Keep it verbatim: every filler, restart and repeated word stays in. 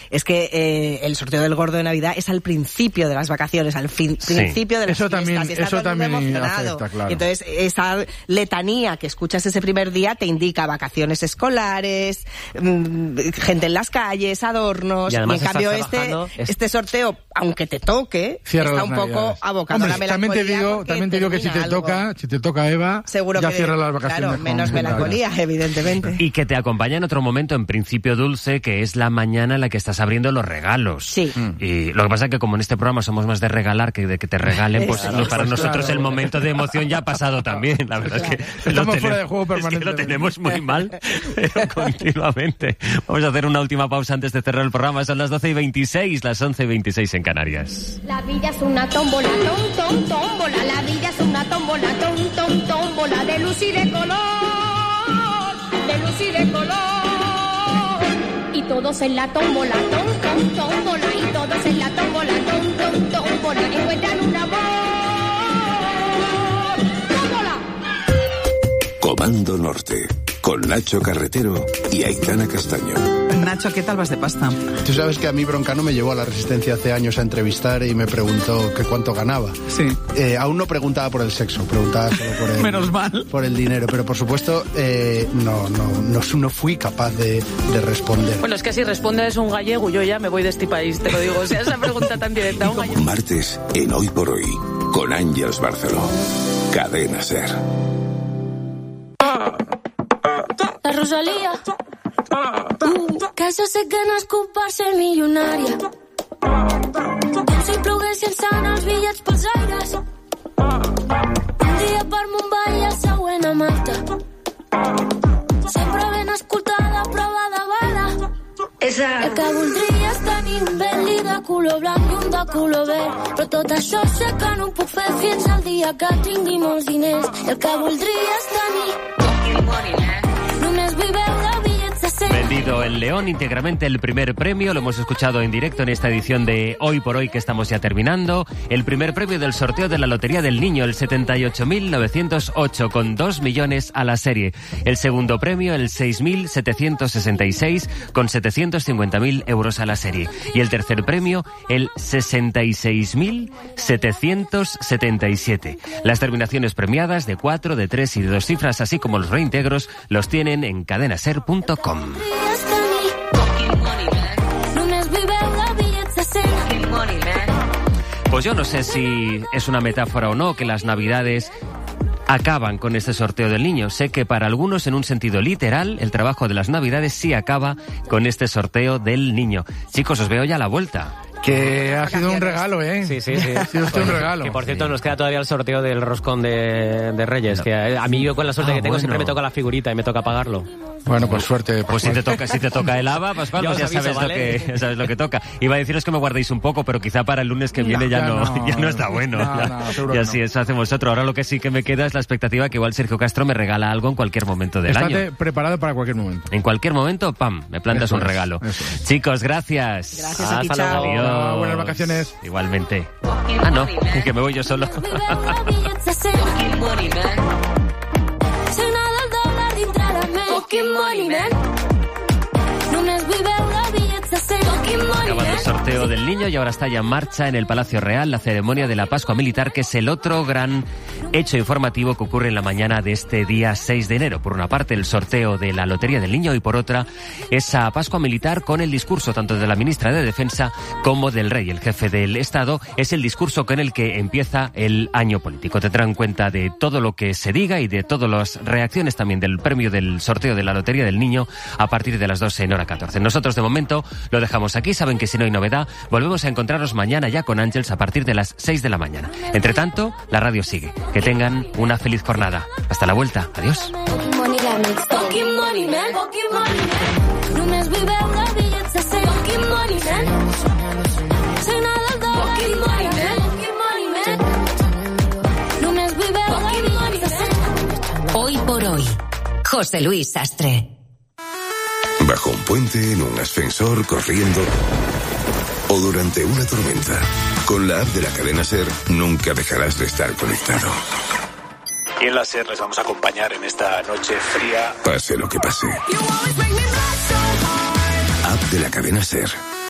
es que eh, el sorteo del gordo de Navidad es al principio de las vacaciones, al fin, sí. principio de las eso fiestas. También, y está eso todo el mundo también emocionado. afecta, claro. Y entonces, esa letanía que escuchas ese primer día te indica vacaciones escolares, mmm, gente en las calles, adornos. Y, y en cambio este, es... este sorteo, aunque te toque, cierra está un poco abocado a la melancolía. También te digo, también te digo que si te algo. toca, si te toca Eva, seguro ya que, cierra las vacaciones. Claro, menos melancolía, evidentemente. Y que te acompaña en otro momento, en principio dulce, que es la mañana en la que estás abriendo los regalos. Sí. Y lo que pasa es que como en este programa somos más de regalar que de que te regalen, pues claro, para pues nosotros claro. el momento de emoción ya ha pasado también. La verdad claro. es que estamos lo fuera de juego permanentemente. Es que lo tenemos muy mal, pero continuamente. Vamos a hacer una última pausa antes de cerrar el programa. Son las doce y veintiséis, las once y veintiséis en Canarias. La vida es una tómbola, tom, tom, tómbola. La vida es una tómbola, tom, tom, tómbola. De luz y de color, de luz y de color. Y todos en la tómbola, tom, tom, tómbola. Y todos en la tómbola, tom, tom, tómbola. Encuentran un amor. ¡Tómbola! Comando Norte, con Nacho Carretero y Aitana Castaño. Nacho, ¿qué tal vas de pasta? Tú sabes que a mí Broncano me llevó a La Resistencia hace años a entrevistar y me preguntó que cuánto ganaba. Sí. Eh, aún no preguntaba por el sexo, preguntaba solo por el, Menos mal. por el dinero, pero por supuesto eh, no, no, no, no fui capaz de, de responder. Bueno, es que si respondes un gallego, yo ya me voy de este país, te lo digo. O sea, esa pregunta tan directa. Un gallego. Martes, en Hoy por Hoy, con Àngels Barceló. Cadena SER. La Rosalía. Uh, que se sé que no és culpar-se milionària. Com si ploguessin sant els bitllets pels aires. Un dia per Mumbai i el següent a Malta. Sempre ben escoltada, prova de bala. El que voldria és tenir un Bentley de color blanc i un de color verd. Però tot això sé que no ho puc fer fins al dia que tingui molts diners. El que voldria és tenir només vull veure bitllets de cent. Vendido en León íntegramente el primer premio, lo hemos escuchado en directo en esta edición de Hoy por Hoy que estamos ya terminando. El primer premio del sorteo de la Lotería del Niño, el setenta y ocho mil novecientos ocho, con dos millones a la serie. El segundo premio, el seis mil setecientos sesenta y seis, con setecientos cincuenta mil euros a la serie. Y el tercer premio, el sesenta y seis mil setecientos setenta y siete. Las terminaciones premiadas de cuatro, de tres y de dos cifras, así como los reintegros, los tienen en cadenaser punto com. Pues yo no sé si es una metáfora o no que las Navidades acaban con este sorteo del niño. Sé que para algunos, en un sentido literal, el trabajo de las Navidades sí acaba con este sorteo del niño. Chicos, os veo ya a la vuelta. Que ha sido un regalo, ¿eh? Sí, sí, sí. Ha sido usted un regalo. Que por cierto, sí. Nos queda todavía el sorteo del roscón de, de Reyes. No. Que a, a mí, yo con la suerte ah, que tengo, bueno. Siempre me toca la figurita y me toca pagarlo. Bueno, pues suerte. Pues si te toca, si te toca el haba, Pascual, pues ya aviso, sabes, ¿vale? lo que, ya sabes lo que toca. Iba a deciros que me guardéis un poco, pero quizá para el lunes que viene ya, ya, no, no, ya no está bueno. No, ya, no, y así no. Eso hacemos otro. Ahora lo que sí que me queda es la expectativa que igual Sergio Castro me regala algo en cualquier momento del Estate año. preparado para cualquier momento. En cualquier momento, pam, me plantas eso un es, regalo. Es. Chicos, gracias. Gracias a ti, chao. Adiós. Buenas vacaciones. Igualmente. Ah, no, que me voy yo solo. Acabando el sorteo del niño y ahora está ya en marcha en el Palacio Real la ceremonia de la Pascua Militar, que es el otro gran hecho informativo que ocurre en la mañana de este día seis de enero. Por una parte, el sorteo de la Lotería del Niño y por otra, esa Pascua Militar con el discurso tanto de la ministra de Defensa como del rey, el jefe del Estado. Es el discurso con el que empieza el año político. Tendrán en cuenta de todo lo que se diga y de todas las reacciones también del premio del sorteo de la Lotería del Niño a partir de las doce en hora catorce. Nosotros de momento lo dejamos aquí. Saben que si no hay novedad, volvemos a encontrarnos mañana ya con Àngels a partir de las seis de la mañana. Entre tanto, la radio sigue. Que tengan una feliz jornada. Hasta la vuelta. Adiós. Hoy por hoy, José Luis Sastre. Bajo un puente, en un ascensor, corriendo o durante una tormenta. Con la app de la cadena SER nunca dejarás de estar conectado. Y en la SER les vamos a acompañar en esta noche fría. Pase lo que pase. App de la cadena SER.